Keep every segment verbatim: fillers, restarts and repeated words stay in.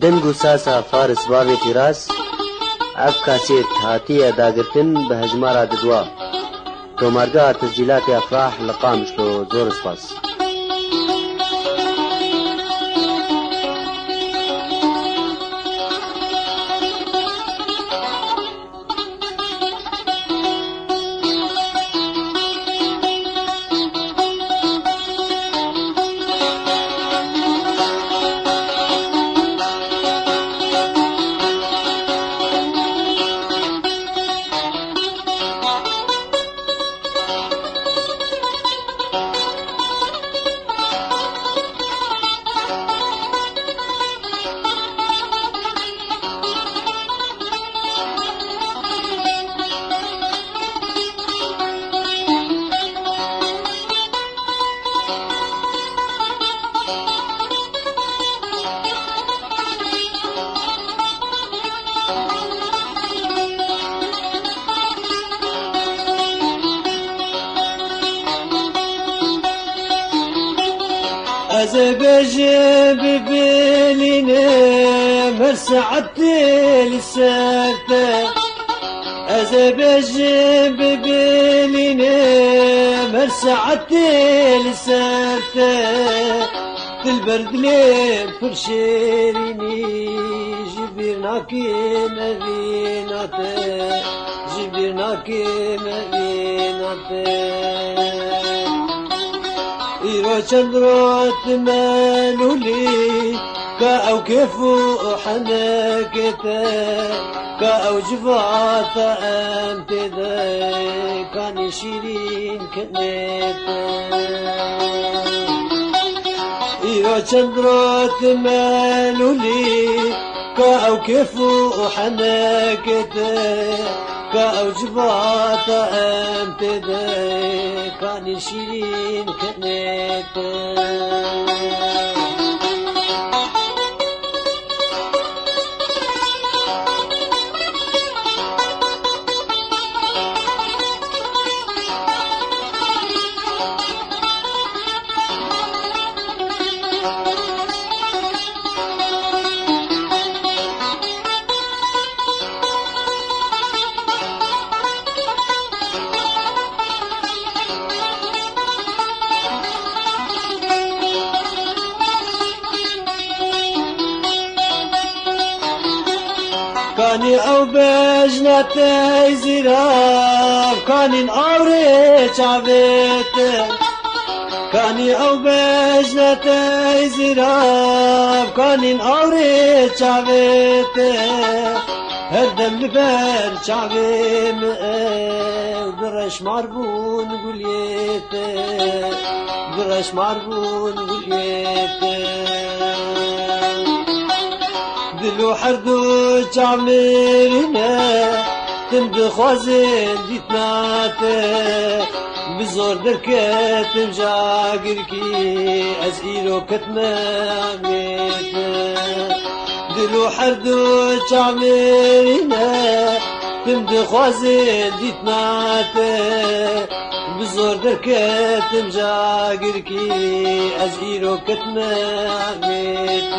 دنگو ساسا فارس بابی تیراس اف کاسیت هاتیه داگرتن به هجمارا ددوا تومارگا تسجیلات افراح لقامشلو زور سپاس. از بجي ببليني مرسعت لساته از بجي ببليني مرسعت لساته البرد لي فرشيريني جبرناكي مدينته جبرناكي مدينته إيرو شندروت مالولي كأو كيفو حنكته كأو جفاتا أنت ذا كان شيرين كنيته إيرو شندروت مالولي كأو كيفو حنكته كأو جفاتا أنت ذا كان شيرين كنيته كاني او بجنتي زراف كاني اوري شعبت كاني او بجنتي زراف كاني اوري شعبت هدم لبر شعبي درش مربون قليت درش مربون قليت دلو حردو جامرنا تند خوازن ديتناته بزور دركت مجاقر كي از ايرو كتمامت دلو حردو جامرنا تند خوازن ديتناته بزور دركت مجاقر كي از ايرو كتمامت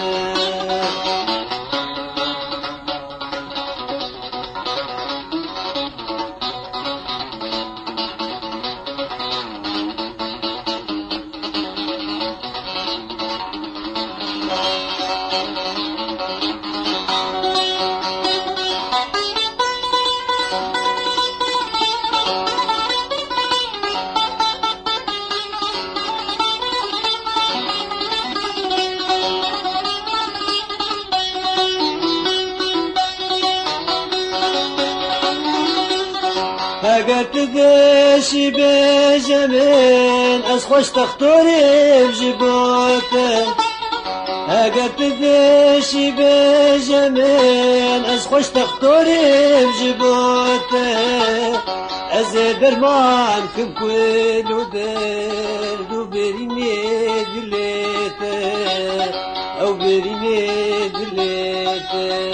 اگر تدشي بجمين از خوش تختوري بجبوته اگر تدشي بجمين از خوش تختوري بجبوته از درمان كم كل درد وبريني دليته او بريني دليته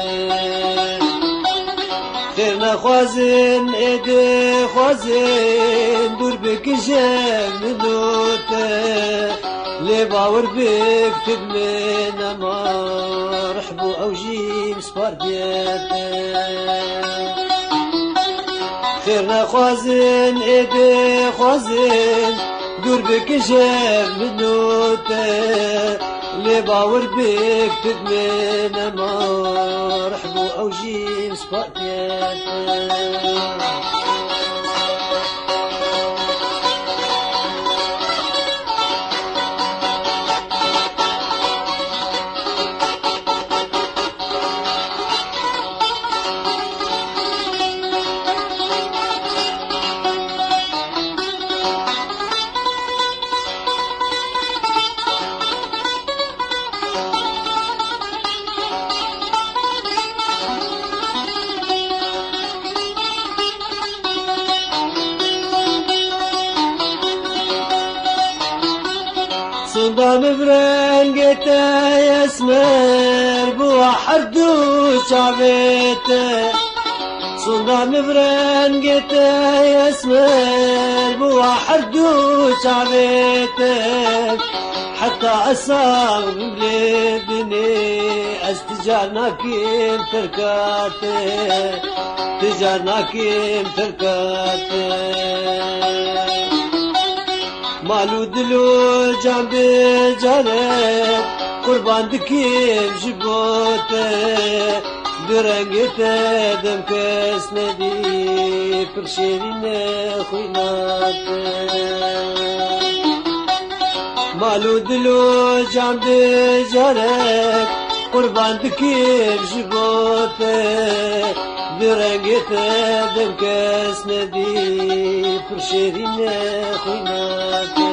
خيرنا خوازن ايدي خوازن دور بكجم ندوته لي باور بيك تدمنا مرحبو أو جيم سبارديات خيرنا خوازن ايدي خوازن دور بك جاب منوته لي باور بيك تدمنا مرحبو أو جيم سبارديات صدام برنقته يسمر بوحدو شعبته صدام برنقته يسمر بوحدو شعبته حتى أصاب بلادني استجارنا كيم تركاته تجارنا كيم تركاته مالو دلو جنب جانب قربان دكيم جبوته درنگته دم کس ندی پرشیرین خویناته مالو دلو جنب جانب قربان دكيم جبوته درنگته دم کس ندی پرشیرین خویناته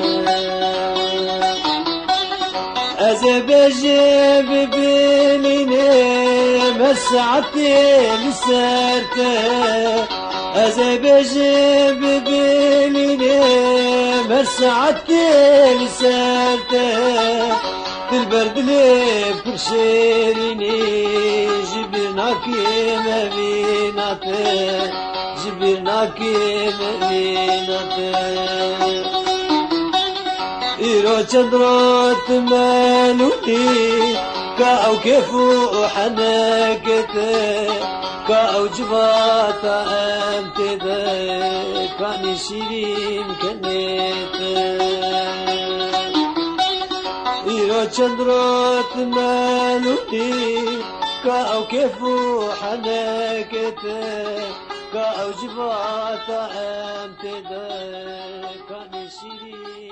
از بجيب بليني مسعتي لسرته از بجيب بليني مسعتي لسرته في البرد لي برشيريني جبرناكي مبيناته جبرناكي مبيناته إيرو چندرات مالوني كاو كيفو حناكته كاو جباتا امتده كاني شيرين كنيته إيرو چندرات مالوني كاو كيفو حناكته كاو جباتا امتده كاني شيرين